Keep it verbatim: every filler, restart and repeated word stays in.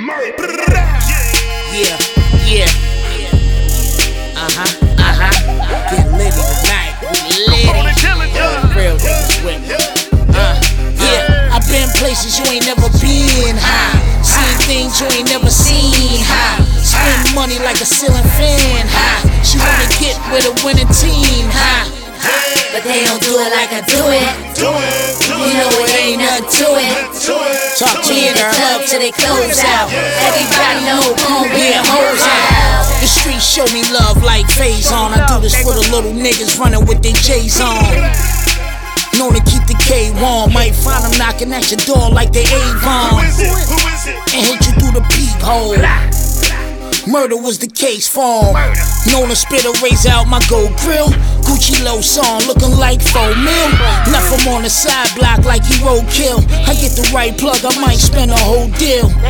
Yeah, yeah. Uh-huh, uh-huh. Get litty tonight. We litty. Real niggas with me. Uh, yeah. I've been places you ain't never been, huh? Seen things you ain't never seen, huh? Spend money like a ceiling fan, huh? She wanna get with a winning team, huh? But they don't do it like I do it. Do it, do You know it ain't nothing to it. Talk to We me, in the girl. club till they close out. Everybody know gon' be a hoes out. The streets show me love like phase on. I do this for the little niggas running with their J's on. Known to keep the K warm. Might find them knocking at your door like they Avon. And hit you through the peephole. Murder was the case form. Known to spit a razor out my gold grill. Gucci low song looking like four mil. Left him on the side block like he roadkill. I get the right plug, I might spend a whole deal.